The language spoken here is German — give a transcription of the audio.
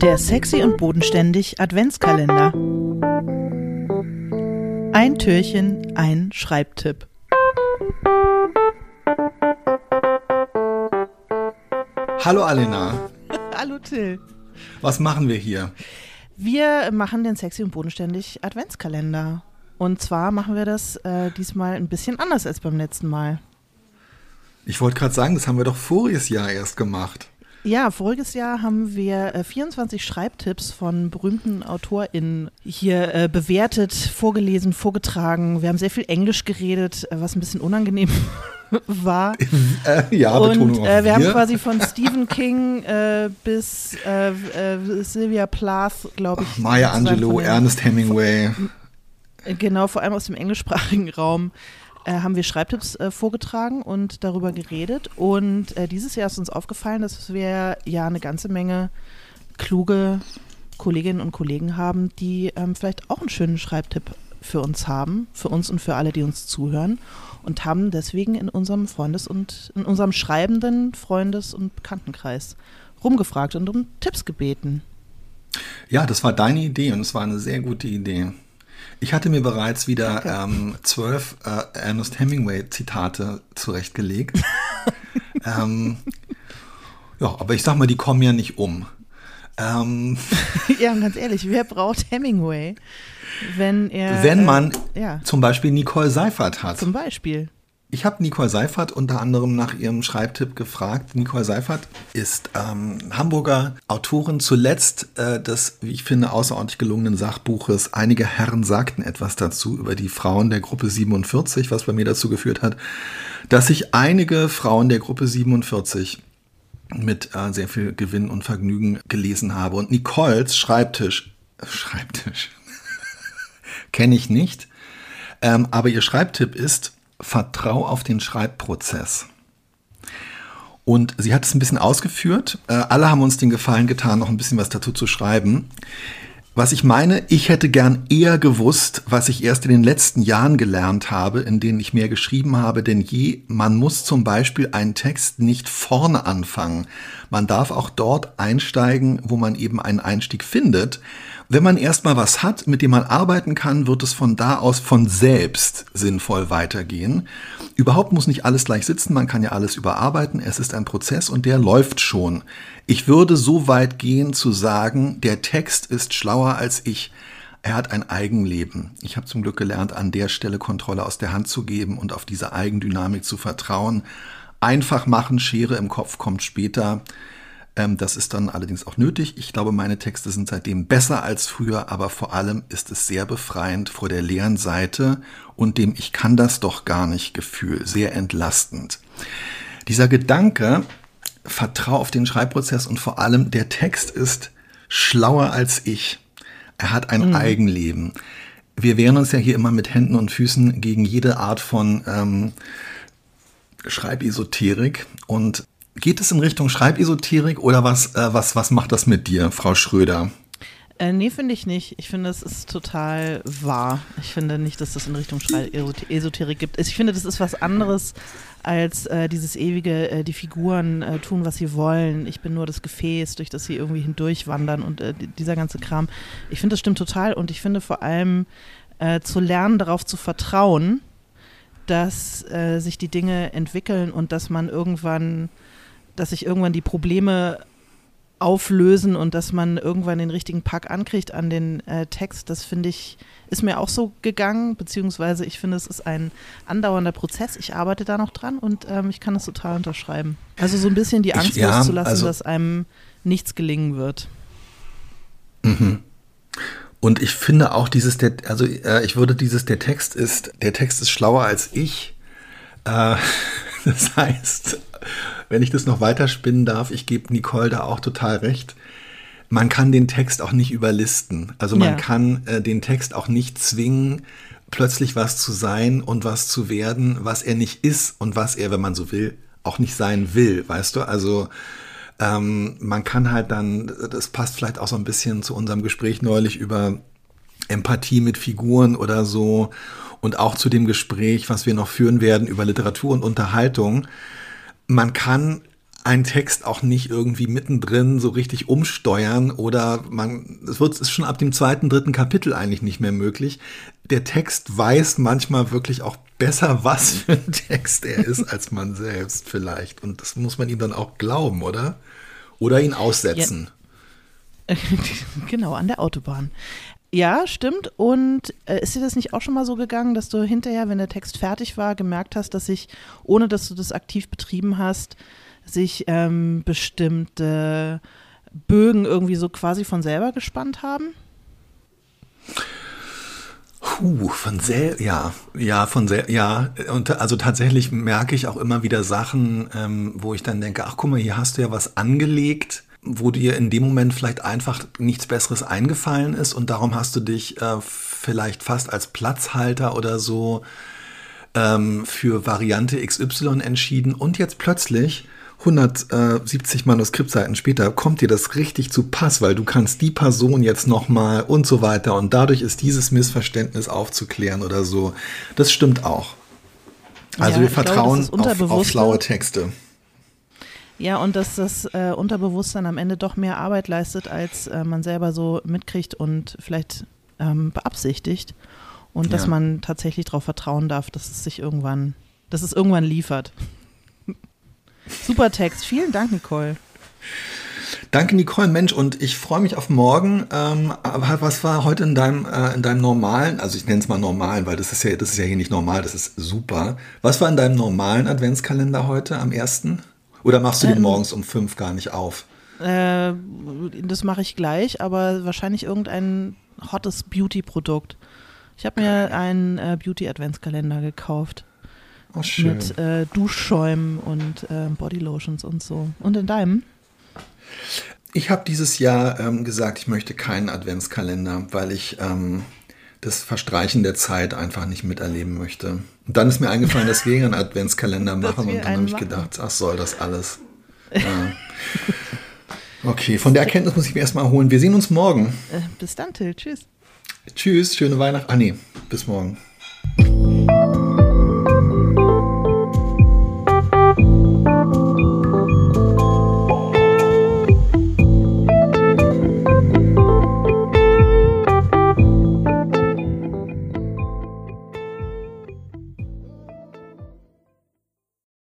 Der Sexy und Bodenständig Adventskalender. Ein Türchen, ein Schreibtipp. Hallo Alena. Hallo Till. Was machen wir hier? Wir machen den Sexy und Bodenständig Adventskalender. Und zwar machen wir das diesmal ein bisschen anders als beim letzten Mal. Ich wollte gerade sagen, das haben wir doch voriges Jahr erst gemacht. Ja, voriges Jahr haben wir 24 Schreibtipps von berühmten AutorInnen hier bewertet, vorgelesen, vorgetragen. Wir haben sehr viel Englisch geredet, was ein bisschen unangenehm war. Ja, Betonung auf wir haben quasi von Stephen King bis Sylvia Plath, glaube ich. Maya Angelou, Ernest Hemingway. Genau, vor allem aus dem englischsprachigen Raum. Haben wir Schreibtipps vorgetragen und darüber geredet. Und dieses Jahr ist uns aufgefallen, dass wir ja eine ganze Menge kluge Kolleginnen und Kollegen haben, die vielleicht auch einen schönen Schreibtipp für uns haben, für uns und für alle, die uns zuhören. Und haben deswegen in unserem in unserem schreibenden Freundes- und Bekanntenkreis rumgefragt und um Tipps gebeten. Ja, das war deine Idee und es war eine sehr gute Idee. Ich hatte mir bereits wieder 12 Ernest Hemingway-Zitate zurechtgelegt. Ja, aber ich sag mal, die kommen ja nicht um. Ja, und ganz ehrlich, wer braucht Hemingway, wenn man zum Beispiel Nicole Seifert hat? Zum Beispiel. Ich habe Nicole Seifert unter anderem nach ihrem Schreibtipp gefragt. Nicole Seifert ist Hamburger Autorin, zuletzt des, wie ich finde, außerordentlich gelungenen Sachbuches Einige Herren sagten etwas dazu über die Frauen der Gruppe 47, was bei mir dazu geführt hat, dass ich einige Frauen der Gruppe 47 mit sehr viel Gewinn und Vergnügen gelesen habe. Und Nicoles Schreibtisch kenne ich nicht, aber ihr Schreibtipp ist: Vertrau auf den Schreibprozess. Und sie hat es ein bisschen ausgeführt. Alle haben uns den Gefallen getan, noch ein bisschen was dazu zu schreiben. Was ich meine, ich hätte gern eher gewusst, was ich erst in den letzten Jahren gelernt habe, in denen ich mehr geschrieben habe denn je. Man muss zum Beispiel einen Text nicht vorne anfangen. Man darf auch dort einsteigen, wo man eben einen Einstieg findet. Wenn man erstmal was hat, mit dem man arbeiten kann, wird es von da aus von selbst sinnvoll weitergehen. Überhaupt muss nicht alles gleich sitzen, man kann ja alles überarbeiten. Es ist ein Prozess und der läuft schon. Ich würde so weit gehen zu sagen, der Text ist schlauer als ich. Er hat ein Eigenleben. Ich habe zum Glück gelernt, an der Stelle Kontrolle aus der Hand zu geben und auf diese Eigendynamik zu vertrauen. Einfach machen, Schere im Kopf kommt später. Das ist dann allerdings auch nötig. Ich glaube, meine Texte sind seitdem besser als früher, aber vor allem ist es sehr befreiend vor der leeren Seite und dem Ich kann das doch gar nicht Gefühl. Sehr entlastend. Dieser Gedanke, vertrau auf den Schreibprozess und vor allem der Text ist schlauer als ich. Er hat ein Eigenleben. Wir wehren uns ja hier immer mit Händen und Füßen gegen jede Art von Schreibesoterik. Und geht es in Richtung Schreibesoterik oder was macht das mit dir, Frau Schröder? Nee, finde ich nicht. Ich finde, es ist total wahr. Ich finde nicht, dass das in Richtung Schreibesoterik gibt. Ich finde, das ist was anderes als dieses ewige, die Figuren tun, was sie wollen. Ich bin nur das Gefäß, durch das sie irgendwie hindurchwandern und dieser ganze Kram. Ich finde, das stimmt total und ich finde vor allem zu lernen, darauf zu vertrauen, dass sich die Dinge entwickeln und dass sich irgendwann die Probleme auflösen und dass man irgendwann den richtigen Pack ankriegt an den Text, das finde ich, ist mir auch so gegangen, beziehungsweise ich finde, es ist ein andauernder Prozess. Ich arbeite da noch dran und ich kann das total unterschreiben. Also so ein bisschen die Angst loszulassen, dass einem nichts gelingen wird. Mhm. Und ich finde auch der Text ist schlauer als ich. Das heißt, wenn ich das noch weiter spinnen darf, ich gebe Nicole da auch total recht. Man kann den Text auch nicht überlisten. Also man kann den Text auch nicht zwingen, plötzlich was zu sein und was zu werden, was er nicht ist und was er, wenn man so will, auch nicht sein will, weißt du? Also man kann halt dann, das passt vielleicht auch so ein bisschen zu unserem Gespräch neulich über Empathie mit Figuren oder so und auch zu dem Gespräch, was wir noch führen werden über Literatur und Unterhaltung. Man kann einen Text auch nicht irgendwie mittendrin so richtig umsteuern oder ist schon ab dem 2., 3. Kapitel eigentlich nicht mehr möglich. Der Text weiß manchmal wirklich auch besser, was für ein Text er ist, als man selbst vielleicht. Und das muss man ihm dann auch glauben, oder? Oder ihn aussetzen. Ja. Genau, an der Autobahn. Ja, stimmt. Und ist dir das nicht auch schon mal so gegangen, dass du hinterher, wenn der Text fertig war, gemerkt hast, dass sich, ohne dass du das aktiv betrieben hast, sich bestimmte Bögen irgendwie so quasi von selber gespannt haben? Und also tatsächlich merke ich auch immer wieder Sachen, wo ich dann denke, ach guck mal, hier hast du ja was angelegt, wo dir in dem Moment vielleicht einfach nichts Besseres eingefallen ist und darum hast du dich vielleicht fast als Platzhalter oder so für Variante XY entschieden und jetzt plötzlich 170 Manuskriptseiten später kommt dir das richtig zu Pass, weil du kannst die Person jetzt nochmal und so weiter und dadurch ist dieses Missverständnis aufzuklären oder so. Das stimmt auch. Also wir vertrauen auf schlaue Texte. Ja, und dass das Unterbewusstsein am Ende doch mehr Arbeit leistet, als man selber so mitkriegt und vielleicht beabsichtigt. Und dass man tatsächlich darauf vertrauen darf, dass es irgendwann liefert. Super Text. Vielen Dank, Nicole. Danke, Nicole. Mensch, und ich freue mich auf morgen. Was war heute in deinem normalen, also ich nenne es mal normalen, weil das ist ja hier nicht normal, das ist super. Was war in deinem normalen Adventskalender heute am 1.? Oder machst du den morgens um 5 gar nicht auf? Das mache ich gleich, aber wahrscheinlich irgendein hottes Beauty-Produkt. Ich habe mir einen Beauty-Adventskalender gekauft. Oh, schön. Mit Duschschäumen und Bodylotions und so. Und in deinem? Ich habe dieses Jahr gesagt, ich möchte keinen Adventskalender, weil ich das Verstreichen der Zeit einfach nicht miterleben möchte. Und dann ist mir eingefallen, dass wir einen Adventskalender machen und dann habe ich gedacht, ach, soll das alles? Ja. Okay, von der Erkenntnis muss ich mir erstmal holen. Wir sehen uns morgen. Bis dann, Till. Tschüss. Tschüss, schöne Weihnachten. Bis morgen.